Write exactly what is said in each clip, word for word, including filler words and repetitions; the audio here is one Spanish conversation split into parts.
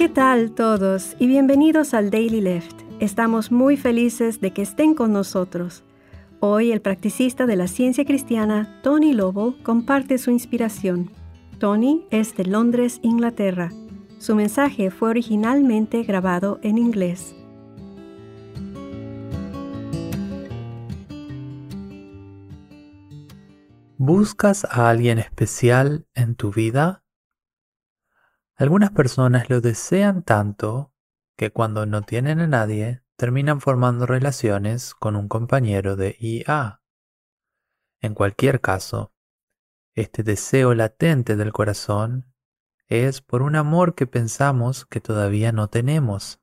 ¿Qué tal todos? Y bienvenidos al Daily Lift. Estamos muy felices de que estén con nosotros. Hoy el practicista de la ciencia cristiana, Tony Lobo, comparte su inspiración. Tony es de Londres, Inglaterra. Su mensaje fue originalmente grabado en inglés. ¿Buscas a alguien especial en tu vida? Algunas personas lo desean tanto que cuando no tienen a nadie, terminan formando relaciones con un compañero de I A. En cualquier caso, este deseo latente del corazón es por un amor que pensamos que todavía no tenemos.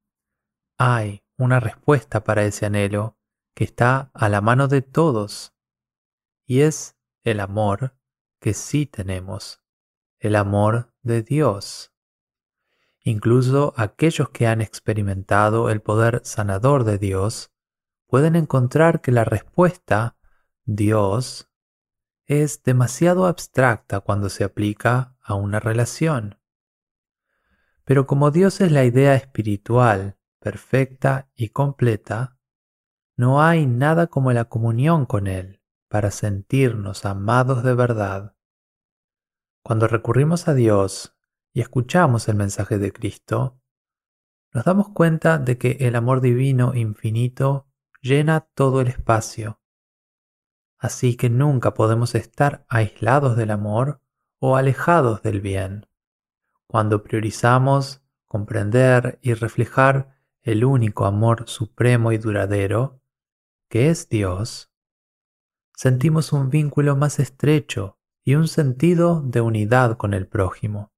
Hay una respuesta para ese anhelo que está a la mano de todos, y es el amor que sí tenemos, el amor de Dios. Incluso aquellos que han experimentado el poder sanador de Dios pueden encontrar que la respuesta, Dios, es demasiado abstracta cuando se aplica a una relación. Pero como Dios es la idea espiritual, perfecta y completa, no hay nada como la comunión con Él para sentirnos amados de verdad. Cuando recurrimos a Dios y escuchamos el mensaje de Cristo, nos damos cuenta de que el amor divino infinito llena todo el espacio. Así que nunca podemos estar aislados del amor o alejados del bien. Cuando priorizamos comprender y reflejar el único amor supremo y duradero, que es Dios, sentimos un vínculo más estrecho y un sentido de unidad con el prójimo.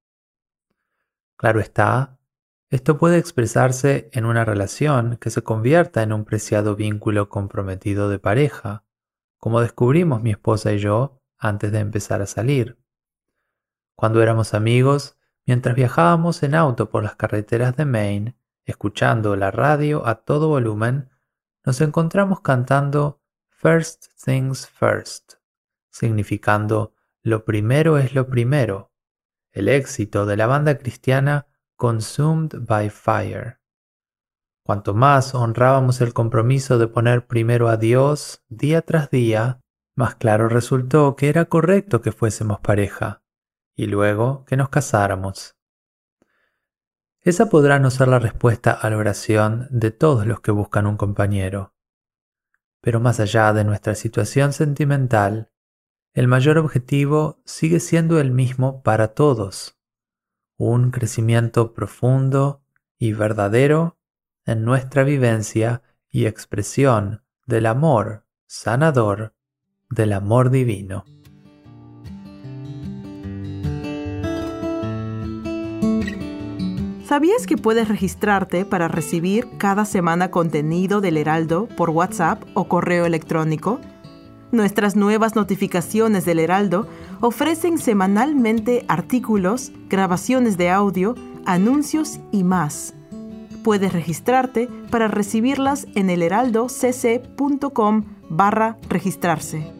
Claro está, esto puede expresarse en una relación que se convierta en un preciado vínculo comprometido de pareja, como descubrimos mi esposa y yo antes de empezar a salir. Cuando éramos amigos, mientras viajábamos en auto por las carreteras de Maine, escuchando la radio a todo volumen, nos encontramos cantando First Things First, significando lo primero es lo primero, el éxito de la banda cristiana Consumed by Fire. Cuanto más honrábamos el compromiso de poner primero a Dios día tras día, más claro resultó que era correcto que fuésemos pareja, y luego que nos casáramos. Esa podrá no ser la respuesta a la oración de todos los que buscan un compañero. Pero más allá de nuestra situación sentimental, el mayor objetivo sigue siendo el mismo para todos: un crecimiento profundo y verdadero en nuestra vivencia y expresión del amor sanador, del amor divino. ¿Sabías que puedes registrarte para recibir cada semana contenido del Heraldo por WhatsApp o correo electrónico? Nuestras nuevas notificaciones del Heraldo ofrecen semanalmente artículos, grabaciones de audio, anuncios y más. Puedes registrarte para recibirlas en elheraldocc.com barra registrarse.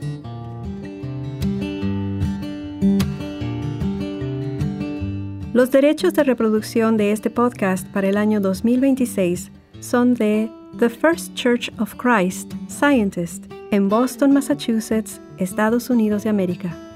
Los derechos de reproducción de este podcast para el año dos mil veintiséis son de The First Church of Christ, Scientist, en Boston, Massachusetts, Estados Unidos de América.